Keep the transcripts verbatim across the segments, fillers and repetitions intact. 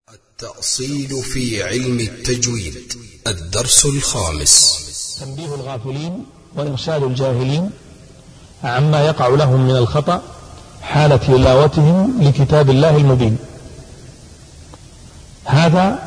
التأصيل في علم التجويد. الدرس الخامس. تنبيه الغافلين وإرشاد الجاهلين عما يقع لهم من الخطأ حال تلاوتهم لكتاب الله المبين. هذا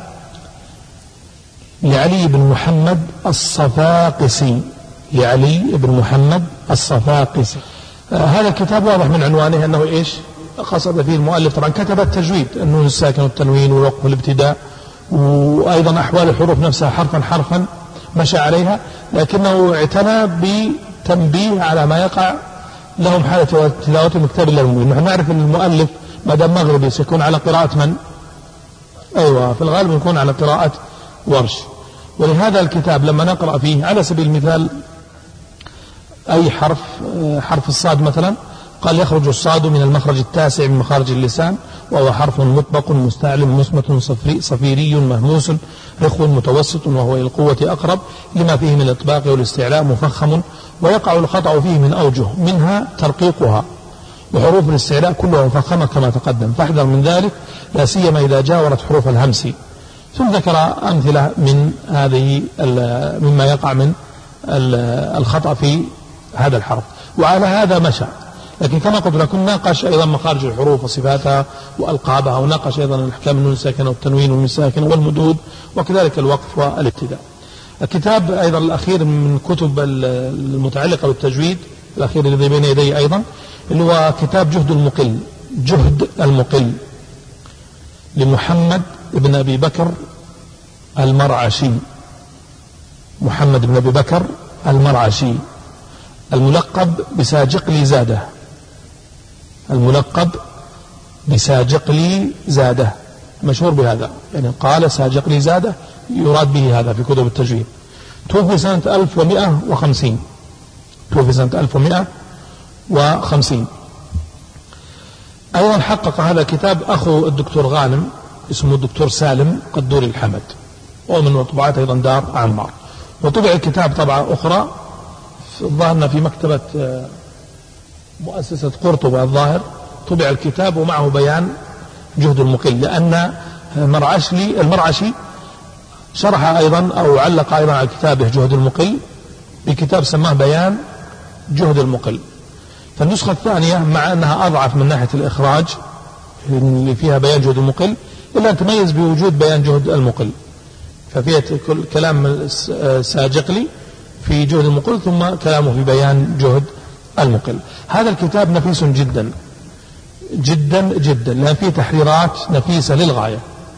لعلي بن محمد الصفاقسي لعلي بن محمد الصفاقسي. آه هذا الكتاب واضح من عنوانه أنه إيش قصد فيه المؤلف. طبعا كتب التجويد، النون الساكن والتنوين والوقف والابتداء، وأيضا أحوال الحروف نفسها حرفا حرفا مشى عليها، لكنه اعتنى بتنبيه على ما يقع لهم حالة تلاوتهم كتاب الله المبين. نحن نعرف أن المؤلف ما دام مغربي سيكون على قراءة من؟ أيوة، في الغالب يكون على قراءة ورش. ولهذا الكتاب لما نقرأ فيه على سبيل المثال أي حرف، حرف الصاد مثلا، قال يخرج الصاد من المخرج التاسع من مخارج اللسان، وهو حرف مطبق مستعلم مصمت صفري صفيري مهموس رخو متوسط، وهو إلى القوة أقرب لما فيه من الإطباق والاستعلاء مفخم، ويقع الخطأ فيه من أوجه منها ترقيقها، وحروف الاستعلاء كلها مفخمة كما تقدم، فاحذر من ذلك لا سيما إذا جاورت حروف الهمس. ثم ذكر أمثلة من هذه مما يقع من الخطأ في هذا الحرف، وعلى هذا مشى. لكن كما قلت لكم ناقش أيضا مخارج الحروف وصفاتها وألقابها، وناقش أيضا الأحكام النون الساكنة والتنوين والميم الساكنة والمدود، وكذلك الوقف والابتداء. الكتاب أيضا الأخير من كتب المتعلقة بالتجويد، الأخير الذي بين يدي أيضا، اللي هو كتاب جهد المقل جهد المقل لمحمد بن أبي بكر المرعشي محمد بن أبي بكر المرعشي الملقب بساجقلي زاده الملقب بساجقلي زاده مشهور بهذا، يعني قال ساجقلي زاده يراد به هذا في كتب التجويد. توفي سنة ألف ومئة وخمسين توفي سنة ألف ومئة وخمسين. أيضا حقق هذا الكتاب أخو الدكتور غانم اسمه الدكتور سالم قدوري الحمد، ومن مطبوعات أيضا دار عمار. وطبع الكتاب طبعة أخرى ظهرنا في مكتبة مؤسسة قرطبة الظاهر، طبع الكتاب ومعه بيان جهد المقل، لأن مرعشلي المرعشي شرح أيضا أو علق أيضا على كتابه جهد المقل بكتاب سماه بيان جهد المقل. فالنسخة الثانية مع أنها أضعف من ناحية الإخراج اللي فيها بيان جهد المقل، إلا أن تميز بوجود بيان جهد المقل، ففيها كلام ساجقلي في جهد المقل ثم كلامه في بيان جهد المقل. هذا الكتاب نفيس جدا جدا جدا، لأن فيه تحريرات نفيسة للغاية.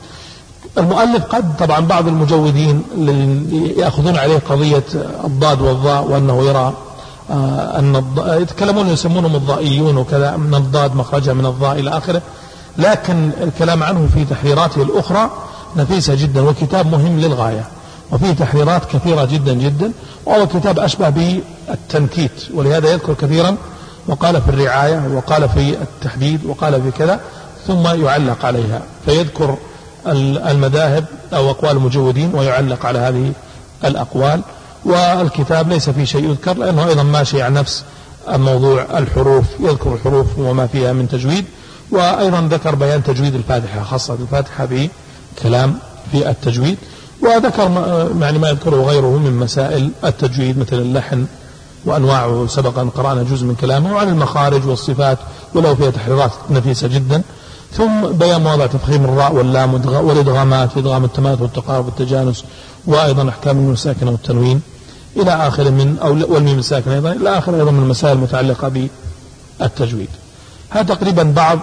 المؤلف قد طبعا بعض المجودين يأخذون عليه قضية الضاد والضاء، وأنه يرى آه أن يتكلمون يسمونهم الضائيون وكذا، من الضاد مخرجها من الضاء إلى آخره، لكن الكلام عنه في تحريراته الأخرى نفيسة جدا، وكتاب مهم للغاية، وفيه تحريرات كثيرة جدا جدا، وهو كتاب أشبه بالتنكيت، ولهذا يذكر كثيرا، وقال في الرعاية وقال في التحديد وقال في كذا، ثم يعلق عليها، فيذكر المذاهب أو أقوال المجودين ويعلق على هذه الأقوال. والكتاب ليس فيه شيء يذكر، لأنه أيضا ماشي عن نفس موضوع الحروف، يذكر الحروف وما فيها من تجويد، وأيضا ذكر بيان تجويد الفاتحة، خاصة الفاتحة بكلام في التجويد، وذكر يعني ما يذكره غيره من مسائل التجويد مثل اللحن وأنواعه، سبق أن قرأنا جزء من كلامه، وعن المخارج والصفات، ولو فيها تحريرات نفيسة جدا. ثم بيان مواضع تفخيم الراء واللام والإدغامات، إدغام التماثل والتقارب والتجانس، وأيضا أحكام النون الساكنة والتنوين إلى آخر من أو والميم الساكنة أيضا إلى آخر أيضا من المسائل المتعلقة بالتجويد. هذا تقريبا بعض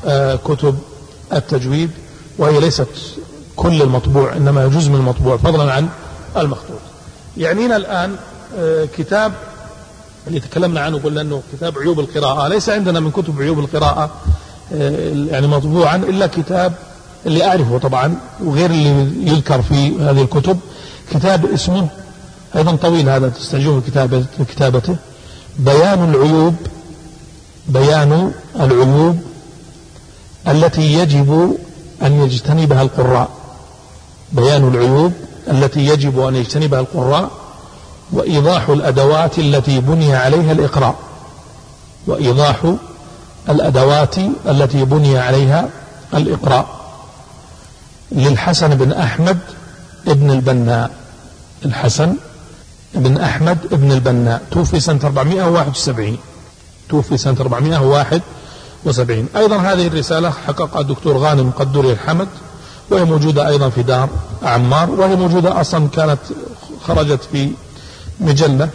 كتب التجويد، وهي ليست كل المطبوع، إنما جزء من المطبوع فضلا عن المخطوط. يعنينا الآن كتاب اللي تكلمنا عنه قلنا أنه كتاب عيوب القراءة. ليس عندنا من كتب عيوب القراءة يعني مطبوعا إلا كتاب اللي أعرفه طبعا، وغير اللي يذكر في هذه الكتب، كتاب اسمه أيضا طويل، هذا تستعجلون كتابة كتابته بيان العيوب بيان العيوب التي يجب أن يجتنبها القراء بيان العيوب التي يجب أن يجتنبها القراء وإيضاح الأدوات التي بني عليها الإقراء وإيضاح الأدوات التي بني عليها الإقراء. للحسن بن أحمد ابن البناء. الحسن بن أحمد ابن البناء توفي سنة أربعمائة وواحد وسبعين توفي سنة أربعمائة وواحد وسبعين. أيضا هذه الرسالة حققها الدكتور غانم قدوري الحمد، وهي موجودة أيضا في دار عمار، وهي موجودة أصلا كانت خرجت في مجلة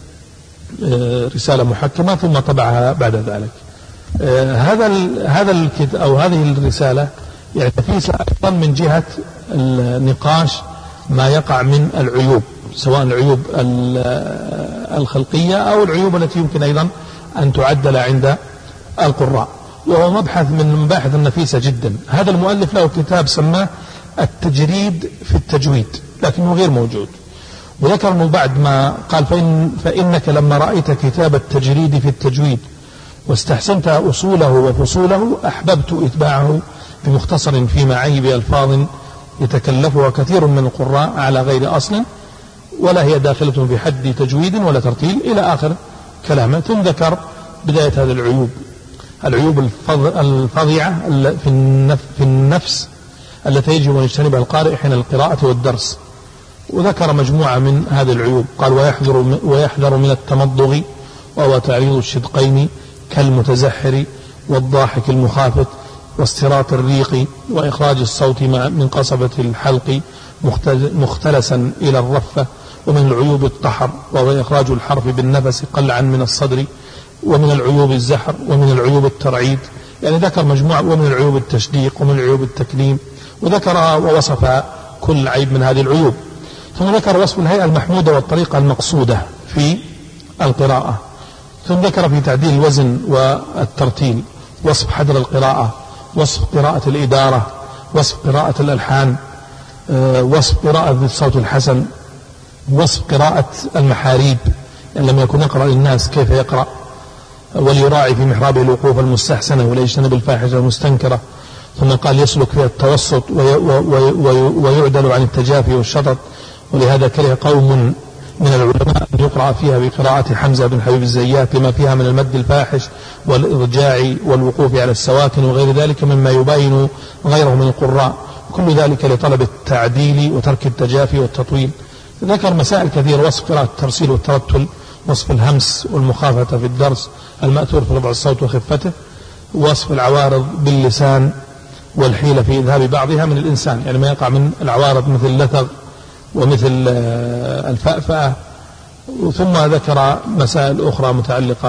رسالة محكمة ثم طبعها بعد ذلك. هذا هذا الكتاب أو هذه الرسالة يعني فيها أيضا من جهة النقاش ما يقع من العيوب، سواء العيوب الخلقية أو العيوب التي يمكن أيضا أن تعدل عند القراء، وهو مبحث من المباحث النفيسة جدا. هذا المؤلف له كتاب سماه التجريد في التجويد، لكنه غير موجود. وذكر أنه بعد ما قال فإن فإنك لما رأيت كتاب التجريد في التجويد واستحسنت أصوله وفصوله أحببت إتباعه بمختصر في معايب ألفاظ يتكلفها كثير من القراء على غير أصل ولا هي داخلة في حد تجويد ولا ترتيل إلى آخر كلامه. ثم ذكر بداية هذه العيوب العيوب الفظيعة في النفس التي يجب أن يجتنبها القارئ حين القراءة والدرس، وذكر مجموعة من هذه العيوب. قال ويحذر, ويحذر من التمضغ وهو تعريض الشدقين كالمتزحر والضاحك المخافت واستراط الريق وإخراج الصوت من قصبة الحلق مختلسا إلى الرفة. ومن العيوب الطحر وهو إخراج الحرف بالنفس قلعا من الصدر. ومن العيوب الزحر ومن العيوب الترعيد، يعني ذكر مجموعة. ومن العيوب التشديق ومن العيوب التكليم، وذكر ووصف كل عيب من هذه العيوب. ثم ذكر وصف الهيئة المحمودة والطريقة المقصودة في القراءة. ثم ذكر في تعديل الوزن والترتيل، وصف حدر القراءة، وصف قراءة الإدارة، وصف قراءة الألحان، وصف قراءة الصوت الحسن، وصف قراءة المحاريب يعني لم يكن يقرأ للناس كيف يقرأ، وليراعي في محرابه الوقوف المستحسنة ولا يجتنب الفاحشة المستنكرة. ثم قال يسلك فيها التوسط ويعدل عن التجافي والشطط، ولهذا كره قوم من العلماء أن يقرأ فيها بقراءة حمزة بن حبيب الزيات لما فيها من المد الفاحش والإرجاع والوقوف على السواكن وغير ذلك مما يبين غيره من القراء، كل ذلك لطلب التعديل وترك التجافي والتطويل. ذكر مسائل كثيرة، وصف قراءة الترسيل والترتل، وصف الهمس والمخافة في الدرس المأثور في رفع الصوت وخفته، وصف العوارض باللسان والحيلة في إذهاب بعضها من الإنسان، يعني ما يقع من العوارض مثل اللثغ ومثل الفأفأة. ثم ذكر مسائل أخرى متعلقة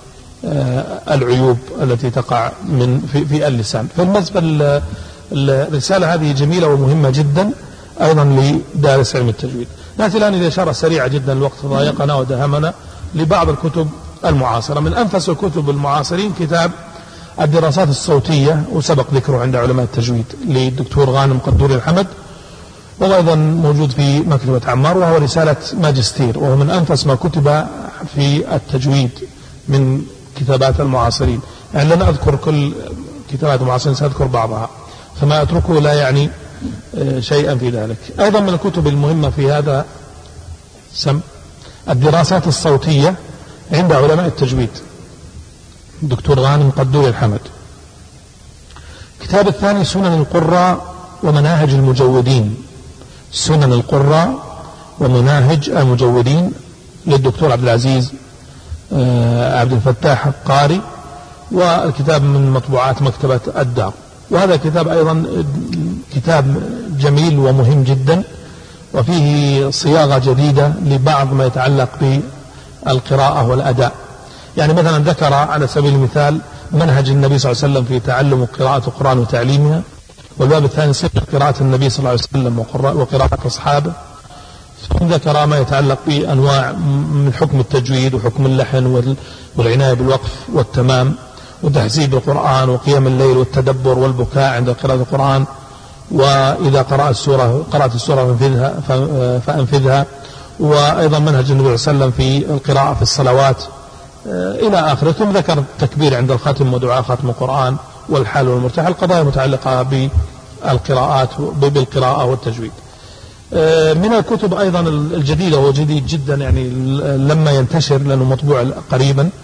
بالعيوب التي تقع من في, في اللسان. فالنسبة الرسالة هذه جميلة ومهمة جدا أيضا لدارس علم التجويد. نأتي الآن إلى إشارة سريعة جدا، الوقت ضايقنا ودهمنا، لبعض الكتب المعاصرة. من أنفس الكتب المعاصرين كتاب الدراسات الصوتية، وسبق ذكره عند علماء التجويد للدكتور غانم قدوري الحمد، وهو أيضا موجود في مكتبة عمار، وهو رسالة ماجستير، وهو من أنفس ما كتب في التجويد من كتابات المعاصرين. يعني لن أذكر كل كتابات المعاصرين، سأذكر بعضها، فما أتركه لا يعني شيئا في ذلك. أيضا من الكتب المهمة في هذا سم الدراسات الصوتية عند علماء التجويد، الدكتور غانم قدوري الحمد. الكتاب الثاني سنن القراء ومناهج المجودين، سنن القراء ومناهج المجودين للدكتور عبد العزيز عبد الفتاح القاري، والكتاب من مطبوعات مكتبة الدار. وهذا كتاب أيضا كتاب جميل ومهم جدا، وفيه صياغة جديدة لبعض ما يتعلق بالقراءة والأداء. يعني مثلا ذكر على سبيل المثال منهج النبي صلى الله عليه وسلم في تعلم قراءة القرآن وتعليمها، والباب الثاني صفة قراءة النبي صلى الله عليه وسلم وقراءة أصحابه. ثم ذكر ما يتعلق بأنواع من حكم التجويد وحكم اللحن والعناية بالوقف والتمام وتحزيب القرآن وقيام الليل والتدبر والبكاء عند قراءة القرآن، وإذا قرأت السورة قرأت السورة فأنفذها, فأنفذها، وأيضا منهج النبي صلى الله عليه وسلم في القراءة في الصلوات إلى آخره. ثم ذكر التكبير عند الختم ودعاء ختم القرآن والحال والمرتاح، القضايا المتعلقة بالقراءات بالقراءة والتجويد. من الكتب أيضا الجديدة، وهو جديد جدا يعني لما ينتشر لأنه مطبوع قريبا،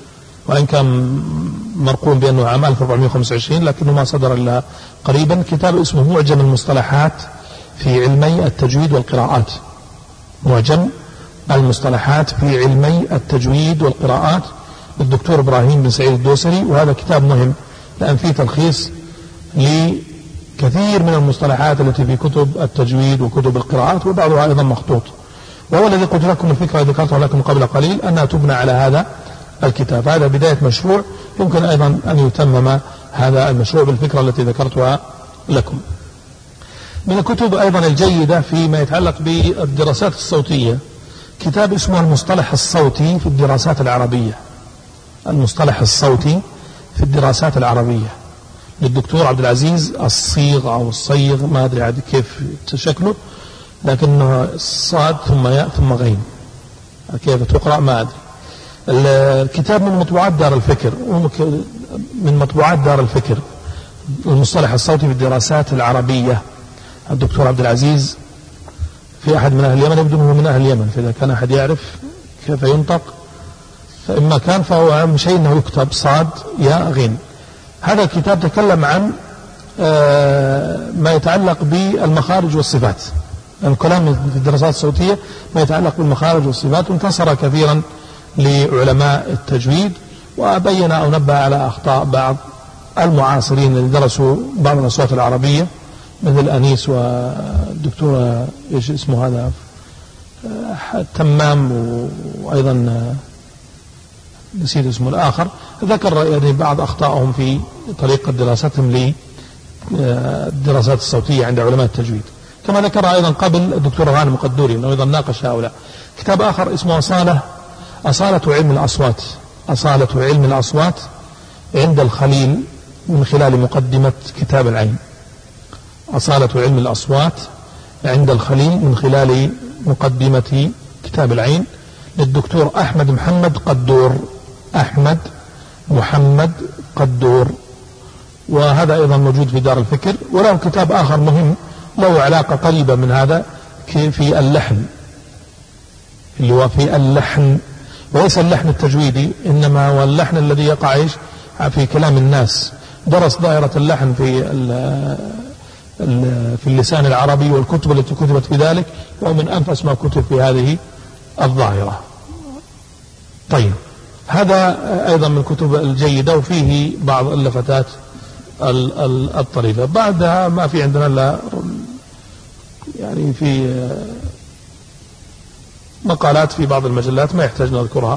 وإن كان مرقوم بأنه عام ألف وأربعمائة وخمسة وعشرين لكنه ما صدر إلا قريبا. كتاب اسمه معجم المصطلحات في علمي التجويد والقراءات. معجم المصطلحات في علمي التجويد والقراءات للدكتور إبراهيم بن سعيد الدوسري. وهذا كتاب مهم لأن فيه تلخيص لكثير من المصطلحات التي في كتب التجويد وكتب القراءات، وبعضها أيضا مخطوط. وهو الذي قلت لكم الفكرة ذكرتها لكم قبل قليل أنها تبنى على هذا الكتاب. هذا بداية مشروع يمكن أيضا أن يتمم هذا المشروع بالفكرة التي ذكرتها لكم. من الكتب أيضا الجيدة فيما يتعلق بالدراسات الصوتية كتاب اسمه المصطلح الصوتي في الدراسات العربية. المصطلح الصوتي في الدراسات العربية للدكتور عبد العزيز الصيغ أو الصيغ، ما أدري عاد كيف شكله، لكنه صاد ثم ياء ثم غين، كيف تقرأ ما أدري. الكتاب من مطبوعات دار الفكر، من مطبوعات دار الفكر المصطلح الصوتي في الدراسات العربية. الدكتور عبد العزيز في أحد من أهل اليمن، يبدو أنه من أهل اليمن، فإذا كان أحد يعرف كيف ينطق فإما كان فهو أهم شيء أنه يكتب صاد ياء غين. هذا الكتاب تكلم عن ما يتعلق بالمخارج والصفات، الكلام في الدراسات الصوتية ما يتعلق بالمخارج والصفات، وانتصر كثيرا لعلماء التجويد وبين أو نبه على أخطاء بعض المعاصرين اللي درسوا بعض الأصوات العربية مثل أنيس والدكتورة إيش اسمه هذا تمام، وأيضا نسيت اسمه الآخر، ذكر يعني بعض أخطائهم في طريقة دراستهم للدراسات الصوتية عند علماء التجويد. كما ذكر أيضا قبل الدكتور غانم القدوري أنه أيضا ناقش هؤلاء. كتاب آخر اسمه أصالة أصالة علم الأصوات، أصالة علم الأصوات عند الخليل من خلال مقدمة كتاب العين. أصالة علم الأصوات عند الخليل من خلال مقدمة كتاب العين للدكتور أحمد محمد قدور، أحمد محمد قدور، وهذا أيضا موجود في دار الفكر. وله كتاب آخر مهم له علاقة قريبة من هذا في اللحن، اللي هو في اللحن، وليس اللحن التجويدي إنما هو اللحن الذي يقع في كلام الناس. درس دائرة اللحن في في اللسان العربي والكتب التي كتبت في ذلك، ومن أنفس ما كتب في هذه الظاهرة. طيب، هذا أيضا من الكتب الجيدة وفيه بعض اللفتات الطريفة. بعدها ما في عندنا إلا يعني في مقالات في بعض المجلات ما يحتاج نذكرها،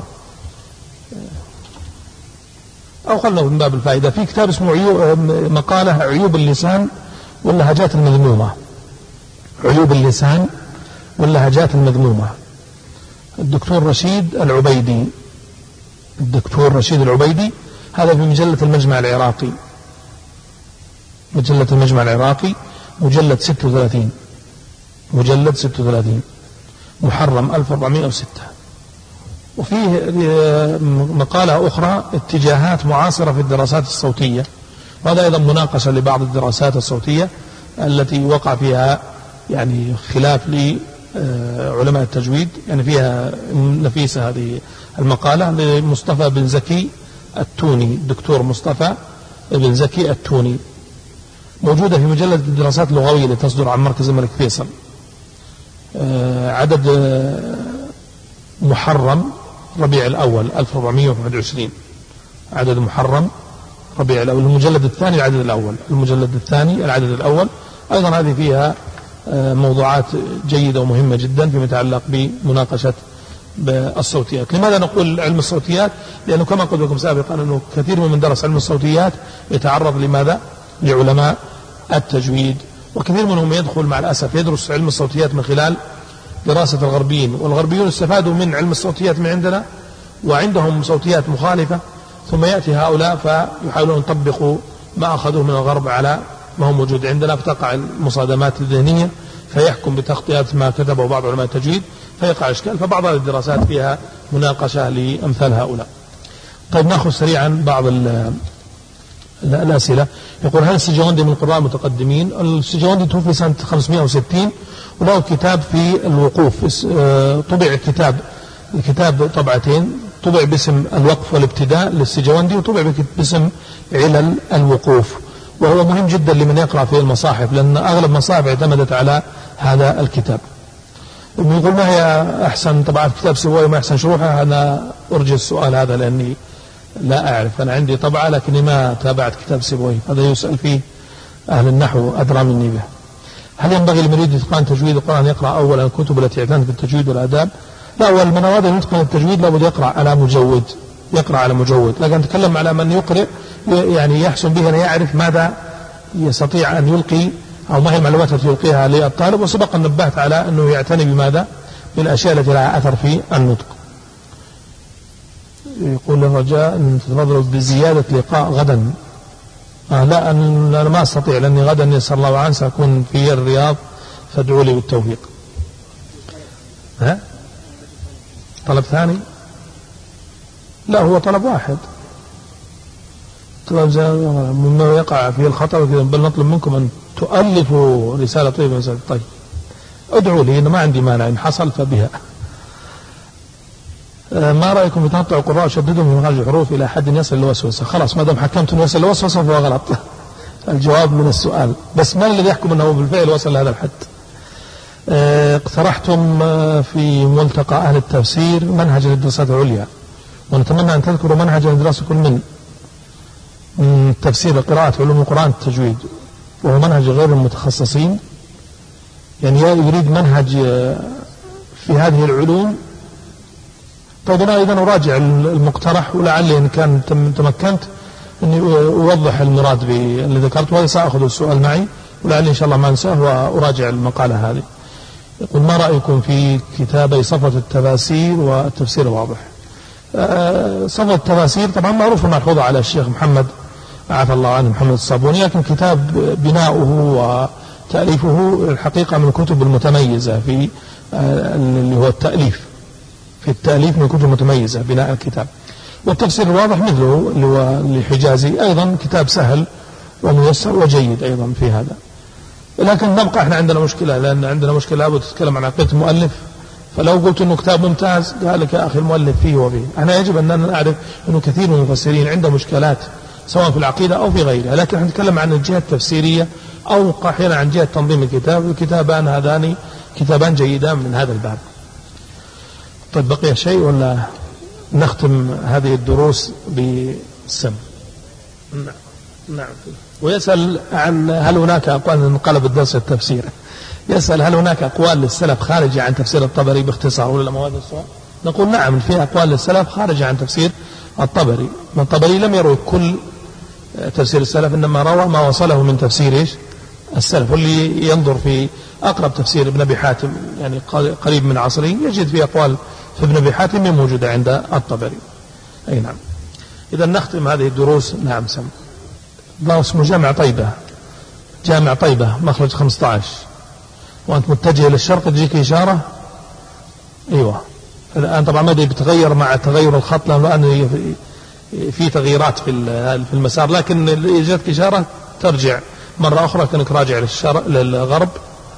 أو خلنا من باب الفائدة. في كتاب اسمه عيوب مقالة عيوب اللسان واللهجات المذمومة، عيوب اللسان واللهجات المذمومة، الدكتور رشيد العبيدي، الدكتور رشيد العبيدي، هذا في مجلة المجمع العراقي، مجلة المجمع العراقي مجلد ستة وثلاثين، مجلد ستة وثلاثين محرم ألف وأربعمائة وستة. وفيه مقالة أخرى اتجاهات معاصرة في الدراسات الصوتية، وهذا أيضا مناقشة لبعض الدراسات الصوتية التي وقع فيها يعني خلاف لعلماء التجويد، يعني فيها نفيسة هذه المقالة لمصطفى بن زكي التوني، الدكتور مصطفى بن زكي التوني، موجودة في مجلة الدراسات اللغوية اللي تصدر عن مركز الملك فيصل، عدد محرم ربيع الأول ألف وأربعمائة وواحد وعشرين، عدد محرم ربيع الأول، المجلد الثاني العدد الأول، المجلد الثاني العدد الأول. أيضا هذه فيها موضوعات جيدة ومهمة جدا فيما يتعلق بمناقشة بالصوتيات. لماذا نقول علم الصوتيات؟ لأنه كما قلت لكم سابقا أنه كثير من درس علم الصوتيات يتعرض لماذا؟ لعلماء التجويد، وكثير منهم يدخل مع الأسف يدرس علم الصوتيات من خلال دراسة الغربيين، والغربيون استفادوا من علم الصوتيات من عندنا وعندهم صوتيات مخالفة، ثم يأتي هؤلاء فيحاولون يطبقوا ما أخذوه من الغرب على ما هو موجود عندنا، فتقع المصادمات الذهنية، فيحكم بتخطئة ما كتبه بعض علماء التجويد فيقع إشكال. فبعض هذه الدراسات فيها مناقشة لأمثال هؤلاء. طيب، نأخذ سريعا بعض الأسئلة. يقول: هل السجوندي من القراء المتقدمين؟ السجوندي توفي سنة خمسمائة وستين، وله كتاب في الوقوف، طبع كتاب الكتاب طبعتين، طبع باسم الوقف والابتداء للسجوندي، وطبع باسم علل الوقوف، وهو مهم جدا لمن يقرأ في المصاحف، لأن أغلب المصاحف اعتمدت على هذا الكتاب. يقول ما هي أحسن طبعات كتاب سيبويه وما أحسن شروحه؟ أنا أرجي السؤال هذا لأني لا أعرف، أنا عندي طبعة لكني ما تابعت كتاب سيبويه، هذا يسأل فيه أهل النحو أدرى مني به. هل ينبغي لمن يريد إتقان تجويد القرآن يقرأ أولا الكتب التي اعتنت بالتجويد والآداب؟ لا، أول من أراد أن يتقن التجويد لابد يقرأ على مجود، يقرأ على مجود، لكن نتكلم على من يقرأ يعني يحسن به أن يعرف ماذا يستطيع أن يلقي أو ما هي المعلومات التي يلقيها للطالب، وسبق أن نبهت على أنه يعتني بماذا؟ بالأشياء التي لها أثر في النطق. يقول الرجاء أن تتفضلوا بزيادة لقاء غدا. آه لا، أنا ما أستطيع لأني غدا يسر الله عنه سأكون في الرياض، فادعوا لي بالتوفيق. ها؟ طلب ثاني؟ لا، هو طلب واحد. طلب مما يقع فيه الخطأ، بل نطلب منكم أن تؤلفوا رسالة طيبة. طيب ادعوا لي، أنا ما عندي مانع، إن حصل فبها. ما رأيكم في تنطع القراء وشددهم في مخارج الحروف إلى حد يصل للوسوسة؟ خلاص ما دام حكمتم يصل للوسوسة فهو غلط. الجواب من السؤال، بس من الذي يحكم أنه بالفعل وصل لهذا الحد؟ اقترحتم في ملتقى أهل التفسير منهج للدراسات العليا، ونتمنى أن تذكروا منهج لدراسة كل من تفسير القراءة علوم القرآن التجويد، وهو منهج غير المتخصصين، يعني يريد منهج في هذه العلوم. طيب أنا أيضا أراجع المقترح، ولعلي إن كان تمكنت أني أوضح المراد باللي ذكرته، وهذا سأخذ السؤال معي، ولعلي إن شاء الله ما أنساه وأراجع المقالة هذه. يقول ما رأيكم في كتابي صفة التفاسير والتفسير الواضح؟ صفة التفاسير طبعا معروف ملحوظة على الشيخ محمد عفى الله عنه محمد الصابوني، لكن كتاب بناؤه وتأليفه الحقيقة من الكتب المتميزة في اللي هو التأليف، في التأليف من الكتب المتميزة بناء الكتاب. والتفسير الواضح مثله اللي هو لحجازي أيضا كتاب سهل وميسر وجيد أيضا في هذا. لكن نبقى احنا عندنا مشكلة، لأن عندنا مشكلة لابد تتكلم عن عقيدة المؤلف، فلو قلت انه كتاب ممتاز قال لك يا اخي المؤلف فيه وفيه. احنا يجب ان نعرف انه كثير من المفسرين عنده مشكلات سواء في العقيدة او في غيرها، لكن احنا نتكلم عن الجهة التفسيرية او احيانا عن جهة تنظيم الكتاب. الكتابان هذان كتابان جيدان من هذا الباب. طيب بقي شيء ولا نختم هذه الدروس بالسم؟ نعم نعم. ويسأل عن هل هناك أقوال انقلب الدرس التفسير، يسأل هل هناك أقوال للسلف خارجة عن تفسير الطبري باختصار ولا ما هذا السؤال؟ نقول نعم، في أقوال للسلف خارجة عن تفسير الطبري. من الطبري لم يروي كل تفسير السلف، إنما روى ما وصله من تفسير إيش؟ السلف. واللي ينظر في أقرب تفسير ابن أبي حاتم يعني قريب من عصره يجد في أقوال في ابن أبي حاتم موجودة عند الطبري. أي نعم. إذا نختم هذه الدروس. نعم سم الله اسمه جامع طيبة، جامع طيبة مخرج خمسة عشر، وأنت متجه للشرق تجيك إشارة. أيوة الآن طبعا ما بيتغير مع تغير الخط، لأنه الآن في تغييرات في في المسار، لكن إجتك إشارة ترجع مرة أخرى كأنك راجع للشرق للغرب،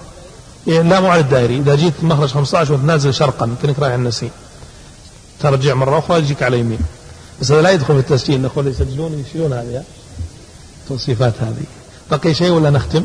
لا مو على الدائري. إذا جيت مخرج خمسة عشر وتنازل شرقا كأنك رايح النسيم، ترجع مرة أخرى يجيك على يمين. بس هذا لا يدخل في التسجيل، نقول يسجلون يشيلون هذه التوصيفات هذه. بقي شيء ولا نختم؟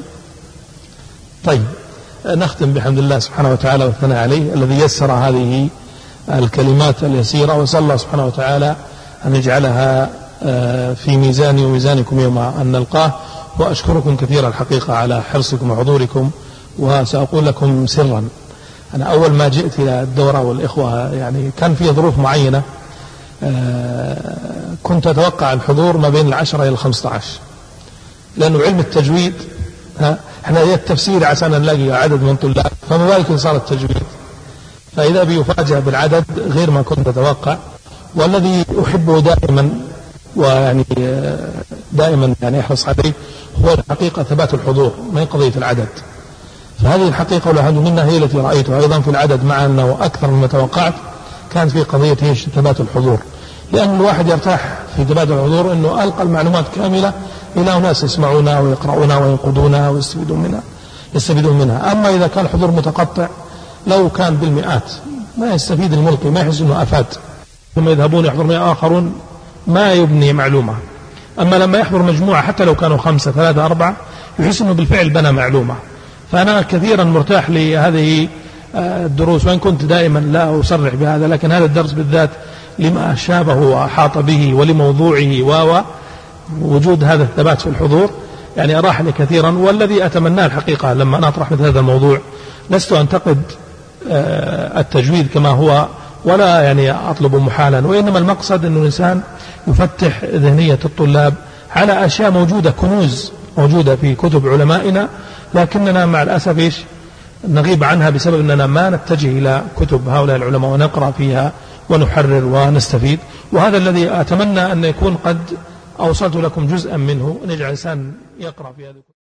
طيب نختم بحمد الله سبحانه وتعالى والثناء عليه الذي يسر هذه الكلمات اليسيرة، وصلى الله سبحانه وتعالى أن يجعلها في ميزاني وميزانكم يوم أن نلقاه. وأشكركم كثيرا الحقيقة على حرصكم وحضوركم. وسأقول لكم سرا، أنا أول ما جئت إلى الدورة والإخوة يعني كان في ظروف معينة، كنت أتوقع الحضور ما بين العشرة إلى الخمسة عشر، لأنه علم التجويد ها احنا التفسير عشان نلاقي عدد من طلاب، فما بالك إن صار التجويد. فإذا بيفاجأ بالعدد غير ما كنت أتوقع. والذي أحبه دائما ويعني دائما يعني أحرص عليه هو الحقيقة ثبات الحضور، ما هي قضية العدد. فهذه الحقيقة والحمد لله هي التي رأيتها أيضا في العدد، مع أنه أكثر مما توقعت. كانت في قضية ايش؟ ثبات الحضور، لأن الواحد يرتاح في ثبات الحضور أنه ألقى المعلومات كاملة إلى ناس يسمعونها ويقرؤونها وينقضونها ويستفيدون منها يستفيدون منها. أما إذا كان الحضور متقطع لو كان بالمئات ما يستفيد الملقي، ما يحس أنه أفاد. ثم يذهبون يحضرون آخرون ما يبني معلومة. أما لما يحضر مجموعة حتى لو كانوا خمسة ثلاثة أربعة يحس أنه بالفعل بنى معلومة. فأنا كثيرا مرتاح لهذه الدروس، وإن كنت دائما لا أصرح بهذا، لكن هذا الدرس بالذات لما شابه وأحاط به ولموضوعه ووجود هذا الثبات في الحضور يعني أراح لي كثيرا. والذي أتمناه الحقيقة لما أنا أطرح مثل هذا الموضوع لست أنتقد التجويد كما هو ولا يعني أطلب محالا، وإنما المقصد أن الإنسان يفتح ذهنية الطلاب على أشياء موجودة، كنوز موجودة في كتب علمائنا، لكننا مع الأسف إيش نغيب عنها بسبب أننا ما نتجه إلى كتب هؤلاء العلماء ونقرأ فيها ونحرر ونستفيد. وهذا الذي أتمنى أن يكون قد أوصلت لكم جزءا منه، نجعل الإنسان يقرأ في هذا.